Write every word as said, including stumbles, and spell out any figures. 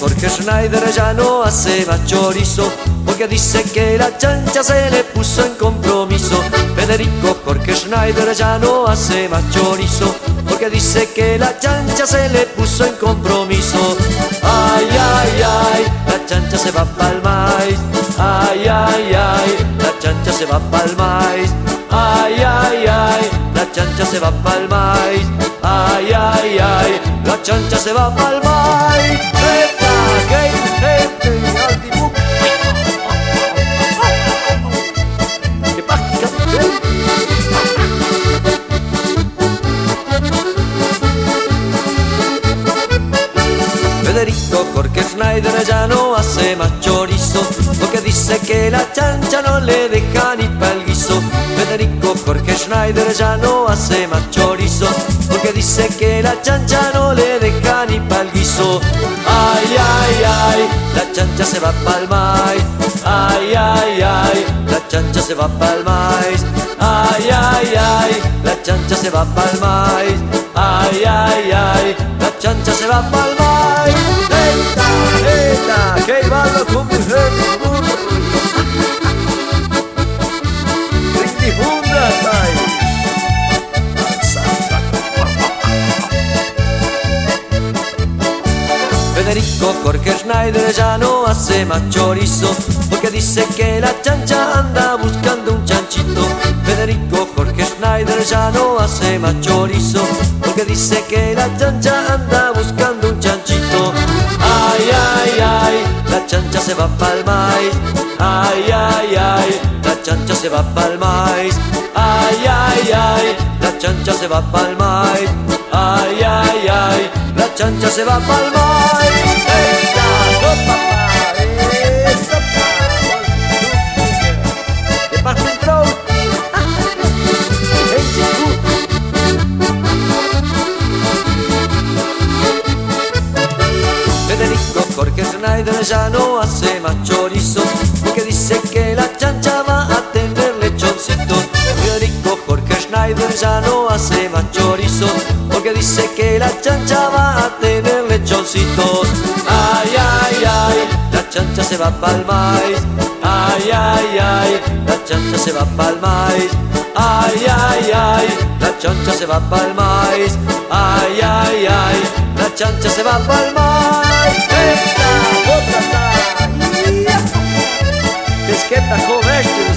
Jorge Schneider ya no hace más chorizo, porque dice que la chancha se le puso en compromiso. Federico Jorge Schneider ya no hace más chorizo, porque dice que la chancha se le puso en compromiso. Ay, ay, ay, la chancha se va pa'l maíz. Ay, ay, ay, la chancha se va pa'l maíz. Ay, ay, ay, la chancha se va pa'l maíz. Ay, ay, ay, la chancha se va pa'l maíz. ¡Eta, gay, gente, altibuc! ¡Qué pasca! Federico Jorge Schneider ya no hace más chorizo, porque dice que la chancha no le deja ni pa'l guiso. Federico Jorge Schneider ya no hace más chorizo, porque dice que la chancha no le deja ni pa'l guiso. Ay, ay, ay, la chancha se va pa'l maíz. Ay, ay, ay, la chancha se va pa'l maíz. Ay, ay, ay, la chancha se va pa'l maíz. Ay, ay, ay, la chancha se va pa'l maíz. ¡Eta, eta! ¡Que bailo con mi gente! ¡Difunda, ay! Federico Jorge Schneider ya no hace más chorizo, porque dice que la chancha anda buscando un chanchito. Federico Jorge Schneider ya no hace más chorizo, porque dice que la chancha anda buscando un chanchito. Ay, ay, ay, la chancha se va pa'l maíz. Ay, ay, ay, la chancha se va pa'l maíz. Ay, ay, ay, la chancha se va pa'l maíz. Ay, ay, ay, la chancha se va pa'l maíz. ¡Esta, oh, papá! ¡Esa, papá! ¿Qué pasa, entró? ¡Hey, chico! Federico Jorge Schneider ya no hace más chorizo, porque dice que la chancha va a tener lechoncito. Federico Jorge Schneider ya no hace más chorizo, porque dice que la chancha va a tener lechoncito. Ay, ay, ay, la chancha se va pa'l maíz. Ay, ay, ay, la chancha se va pa'l maíz. Ay, ay, ay, la chancha se va pa'l maíz. Ay, ay, ay, la chancha se va pa'l maíz. ¡Esta, otra, ta! ¡Es que está joven!